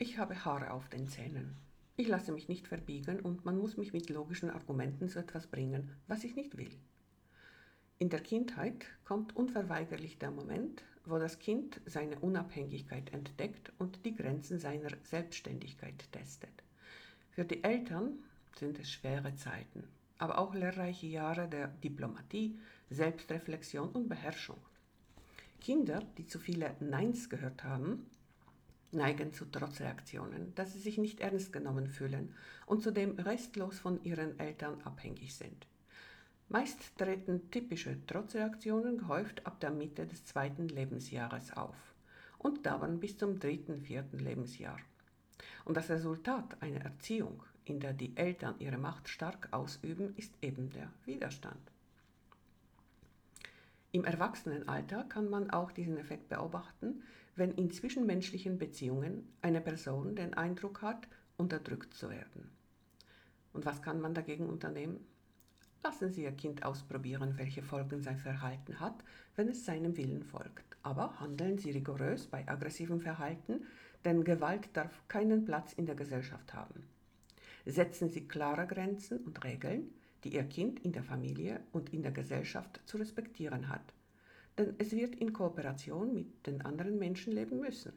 Ich habe Haare auf den Zähnen. Ich lasse mich nicht verbiegen und man muss mich mit logischen Argumenten zu etwas bringen, was ich nicht will. In der Kindheit kommt unverweigerlich der Moment, wo das Kind seine Unabhängigkeit entdeckt und die Grenzen seiner Selbstständigkeit testet. Für die Eltern sind es schwere Zeiten, aber auch lehrreiche Jahre der Diplomatie, Selbstreflexion und Beherrschung. Kinder, die zu viele Neins gehört haben, neigen zu Trotzreaktionen, dass sie sich nicht ernst genommen fühlen und zudem restlos von ihren Eltern abhängig sind. Meist treten typische Trotzreaktionen gehäuft ab der Mitte des zweiten Lebensjahres auf und dauern bis zum dritten, vierten Lebensjahr. Und das Resultat einer Erziehung, in der die Eltern ihre Macht stark ausüben, ist eben der Widerstand. Im Erwachsenenalter kann man auch diesen Effekt beobachten, wenn in zwischenmenschlichen Beziehungen eine Person den Eindruck hat, unterdrückt zu werden. Und was kann man dagegen unternehmen? Lassen Sie Ihr Kind ausprobieren, welche Folgen sein Verhalten hat, wenn es seinem Willen folgt. Aber handeln Sie rigoros bei aggressivem Verhalten, denn Gewalt darf keinen Platz in der Gesellschaft haben. Setzen Sie klare Grenzen und Regeln, die Ihr Kind in der Familie und in der Gesellschaft zu respektieren hat. Denn es wird in Kooperation mit den anderen Menschen leben müssen.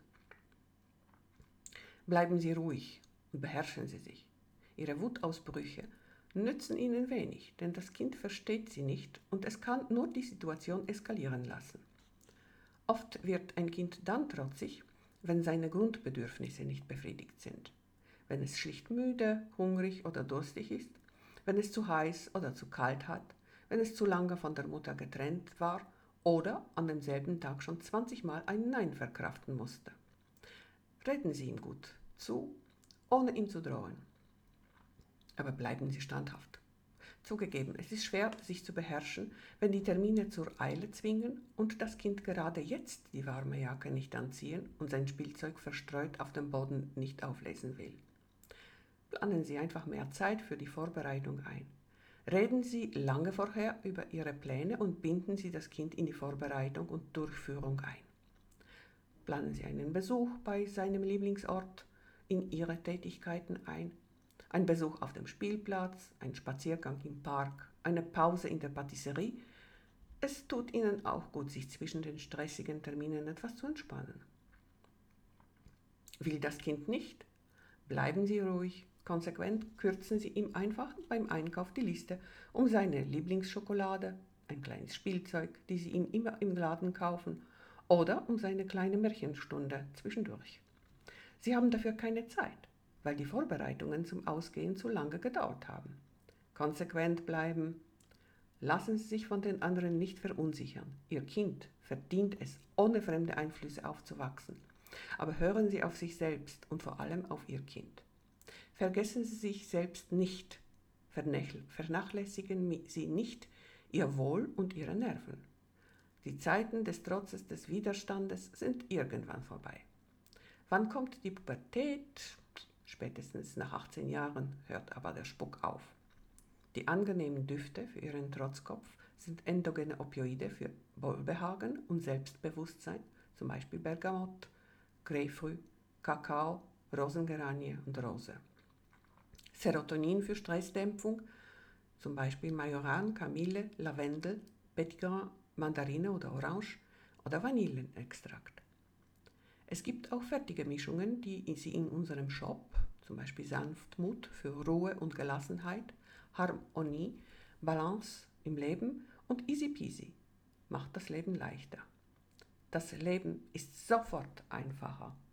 Bleiben Sie ruhig und beherrschen Sie sich. Ihre Wutausbrüche nützen Ihnen wenig, denn das Kind versteht Sie nicht und es kann nur die Situation eskalieren lassen. Oft wird ein Kind dann trotzig, wenn seine Grundbedürfnisse nicht befriedigt sind. Wenn es schlicht müde, hungrig oder durstig ist, wenn es zu heiß oder zu kalt hat, wenn es zu lange von der Mutter getrennt war oder an demselben Tag schon 20 Mal ein Nein verkraften musste. Reden Sie ihm gut zu, ohne ihm zu drohen. Aber bleiben Sie standhaft. Zugegeben, es ist schwer, sich zu beherrschen, wenn die Termine zur Eile zwingen und das Kind gerade jetzt die warme Jacke nicht anziehen und sein Spielzeug verstreut auf dem Boden nicht auflesen will. Planen Sie einfach mehr Zeit für die Vorbereitung ein. Reden Sie lange vorher über Ihre Pläne und binden Sie das Kind in die Vorbereitung und Durchführung ein. Planen Sie einen Besuch bei seinem Lieblingsort in Ihre Tätigkeiten ein. Ein Besuch auf dem Spielplatz, ein Spaziergang im Park, eine Pause in der Patisserie. Es tut Ihnen auch gut, sich zwischen den stressigen Terminen etwas zu entspannen. Will das Kind nicht? Bleiben Sie ruhig. Konsequent kürzen Sie ihm einfach beim Einkauf die Liste um seine Lieblingsschokolade, ein kleines Spielzeug, die Sie ihm immer im Laden kaufen, oder um seine kleine Märchenstunde zwischendurch. Sie haben dafür keine Zeit, weil die Vorbereitungen zum Ausgehen zu lange gedauert haben. Konsequent bleiben. Lassen Sie sich von den anderen nicht verunsichern. Ihr Kind verdient es, ohne fremde Einflüsse aufzuwachsen. Aber hören Sie auf sich selbst und vor allem auf Ihr Kind. Vergessen Sie sich selbst nicht. Vernachlässigen Sie nicht Ihr Wohl und Ihre Nerven. Die Zeiten des Trotzes, des Widerstandes sind irgendwann vorbei. Wann kommt die Pubertät? Spätestens nach 18 Jahren hört aber der Spuck auf. Die angenehmen Düfte für Ihren Trotzkopf sind endogene Opioide für Wohlbehagen und Selbstbewusstsein, zum Beispiel Bergamott, Grapefruit, Kakao, Rosengeranie und Rose. Serotonin für Stressdämpfung, zum Beispiel Majoran, Kamille, Lavendel, Petitgrain, Mandarine oder Orange oder Vanillenextrakt. Es gibt auch fertige Mischungen, die Sie in unserem Shop, zum Beispiel Sanftmut für Ruhe und Gelassenheit, Harmonie, Balance im Leben und Easy Peasy, macht das Leben leichter. Das Leben ist sofort einfacher.